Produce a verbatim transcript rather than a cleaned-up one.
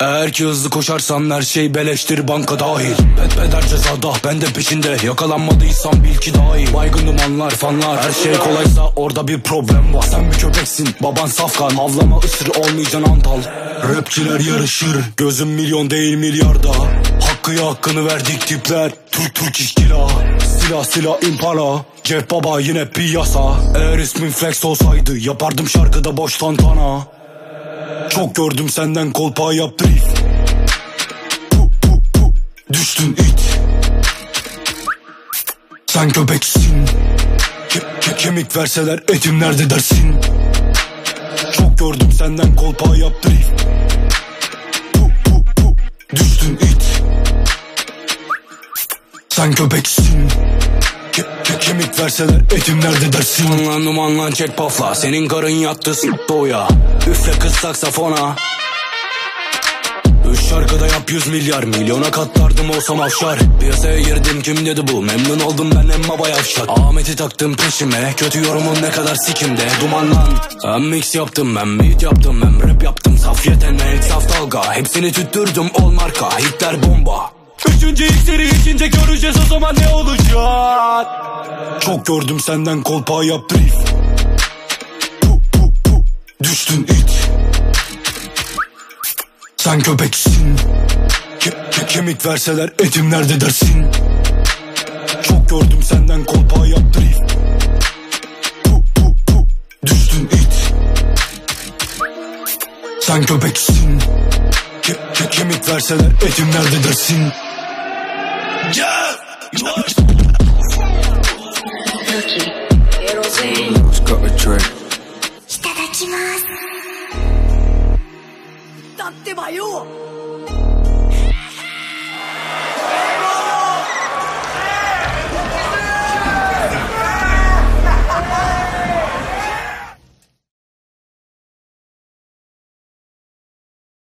Eğer ki hızlı koşarsan her şey beleştir, banka dahil. Pet peder cezada, ben de peşinde. Yakalanmadıysam bil ki dahil. Baygın dumanlar, fanlar, her şey kolaysa orada bir problem var. Sen bir köpeksin, baban safkan. Havlama ısır, olmayacaksın antal. Rapçiler yarışır, gözüm milyon değil milyarda. Hakkıya hakkını verdik tipler, Türk Türk işkila. Silah silah impala, Jeff Baba yine piyasa. Eğer ismin Flex olsaydı yapardım şarkıda boş tantana. Çok gördüm senden kolpa yap drift. Pu, pu, pu. Düştün it. Sen köpeksin. Ke ke kemik verseler etim nerede dersin. Çok gördüm senden kolpa yap drift. Pu, pu, pu. Düştün it. Sen köpeksin. Ke ke kemik verseler etim nerede dersin. Dumanlan dumanlan çek pafla, senin karın yattı s***doya. Üfle kız saksafona. Üç şarkıda yap yüz milyar, milyona katlardım olsam afşar. Piyasaya girdim, kim dedi bu, memnun oldum ben emma bayavşak. Ahmet'i taktım peşime, kötü yorumun ne kadar sikimde. Dumanlan, hem mix yaptım, hem beat yaptım, hem rap yaptım. Saf yetenek, saf dalga, hepsini tüttürdüm ol marka. Hitler bomba. Üçüncü iksiri içince göreceğiz o zaman ne olacak. Çok gördüm senden kolpa yap drift. Pu, pu, pu. Düştün it. Sen köpeksin. Ke ke kemik verseler etim nerede dersin. Çok gördüm senden kolpa yap drift. Pu, pu, pu. Düştün it. Sen köpeksin. Ke ke kemik verseler etim nerede dersin. Yeah. Let's go a trick. いただきます。だってばよ。